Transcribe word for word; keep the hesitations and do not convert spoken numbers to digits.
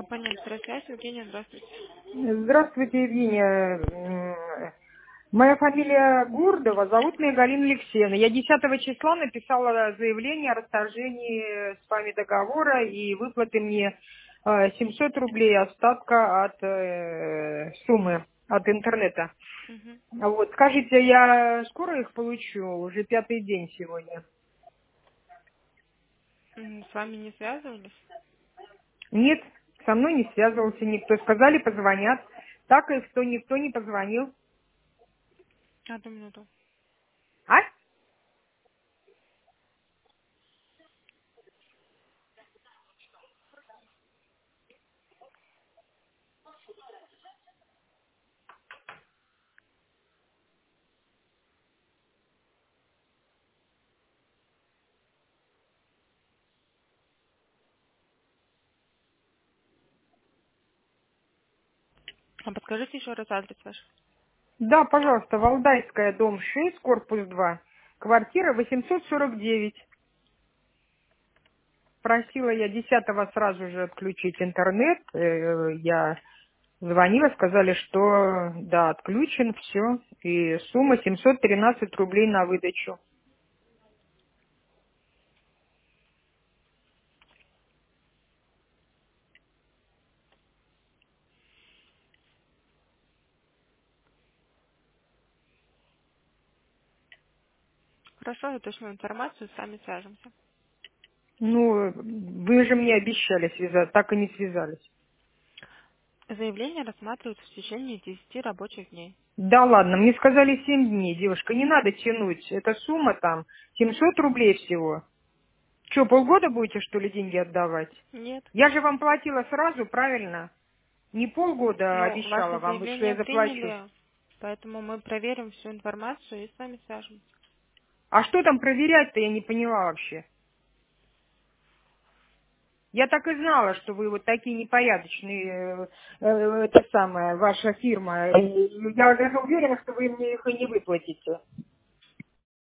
Компания «Электросвязь». Евгения, здравствуйте. Здравствуйте, Евгения. М, Моя фамилия Гурдова, зовут меня Галина Алексеевна. Я десятого числа написала заявление о расторжении с вами договора и выплаты мне э, семьсот рублей остатка от э, суммы от интернета. Мгм. Вот, скажите, я скоро их получу? Уже пятый день сегодня. М, С вами не связывались? Нет, со мной не связывался никто. Сказали, позвонят. Так и что никто не позвонил. Одну минуту. А? А подскажите еще раз адрес ваш. Да, пожалуйста, Валдайская, дом шесть, корпус два, квартира восемьсот сорок девять. Просила я десятого сразу же отключить интернет. Э, Я звонила, сказали, что да, отключен, все. И сумма семьсот тринадцать рублей на выдачу. Хорошо, я точную информацию, с вами свяжемся. Ну, вы же мне обещали связаться, так и не связались. Заявление рассматривают в течение десяти рабочих дней. Да ладно, мне сказали семь дней, девушка, не надо тянуть. Эта сумма там семьсот рублей всего. Что, полгода будете, что ли, деньги отдавать? Нет. Я же вам платила сразу, правильно? Не полгода Но обещала ваше вам, что я заявление заплачу. приняли, поэтому мы проверим всю информацию и с вами свяжемся. А что там проверять-то, я не поняла вообще. Я так и знала, что вы вот такие непорядочные, э, э, это самое, ваша фирма. И я даже уверена, что вы мне их и не выплатите.